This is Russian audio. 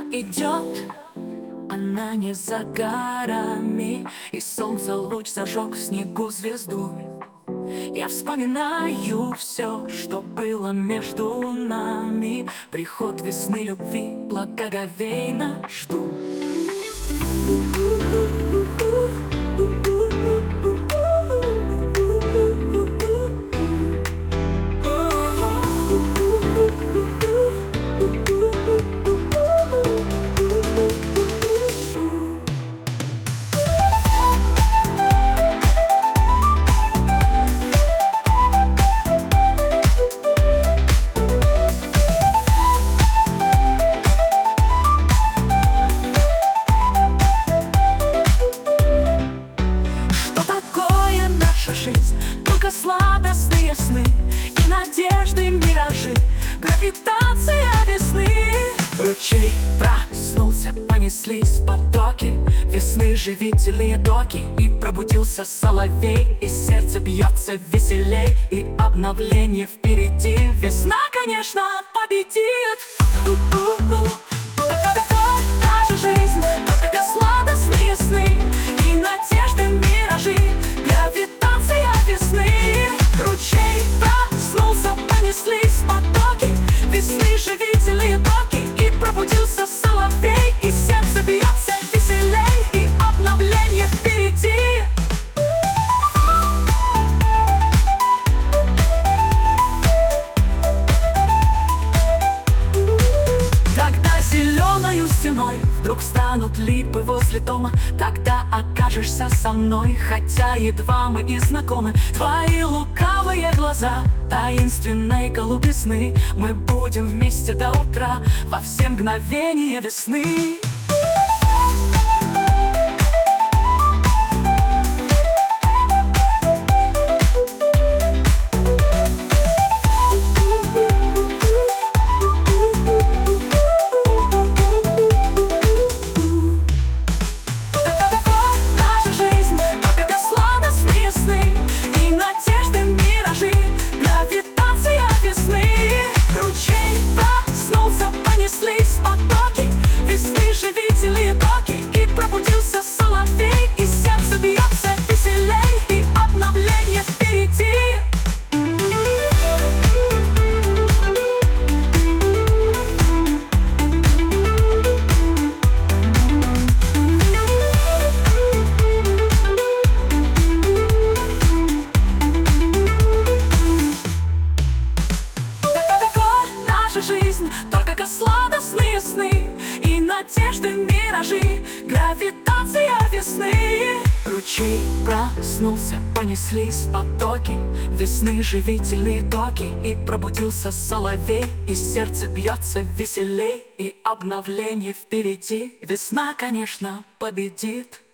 идет, она не за горами, и солнце луч зажег в снегу звезду. Я вспоминаю все, что было между нами. Приход весны любви благоговейно жду. Жизнь, только сладостные сны и надежды, миражи, гравитация весны. Ручей проснулся, понеслись потоки весны, живительные токи, и пробудился соловей, и сердце бьется веселей, и обновление впереди. Весна, конечно, победит. Наша жизнь, только сладостные сны и надежды, миражи, гравитация весны. Ручей проснулся, понеслись потоки весны, живительные токи, и пробудился соловей, и сердце бьется веселей, и обновление впереди. Когда зеленою стеной вдруг станут липы возле дома, тогда окажешься со мной, хотя едва мы и знакомы. Твои лукавые глаза таинственной голубизны, мы будем вместе до утра во все мгновения весны. Понеслись потоки весны, живительные токи, и пробудился соловей, и сердце бьется веселей, и обновление впереди. Наша жизнь, только сладостные сны и надежды, миражи, гравитация весны. Ручей проснулся, понеслись потоки весны, живительные токи, и пробудился соловей, и сердце бьется веселей, и обновление впереди. Весна, конечно, победит.